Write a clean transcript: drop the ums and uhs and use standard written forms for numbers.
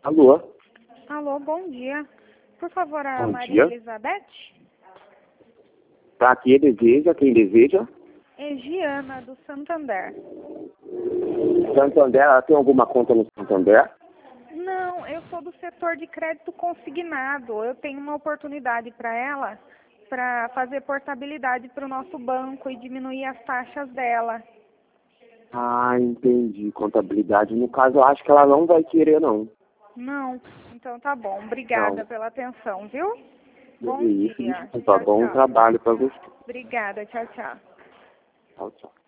Alô? Alô, bom dia. Por favor, a Bom Maria dia. Elizabeth? Tá aqui, deseja, quem deseja? É Giana, do Santander. Santander, ela tem alguma conta no Santander? Não, eu sou do setor de crédito consignado. Eu tenho uma oportunidade para ela para fazer portabilidade para o nosso banco e diminuir as taxas dela. Ah, entendi. Contabilidade. No caso, eu acho que ela não vai querer, não. Não? Então tá bom. Obrigada Não. pela atenção, viu? Bom Isso, dia. desculpa. Tchau, Bom tchau. trabalho pra você. Obrigada. Tchau, tchau. Tchau, tchau.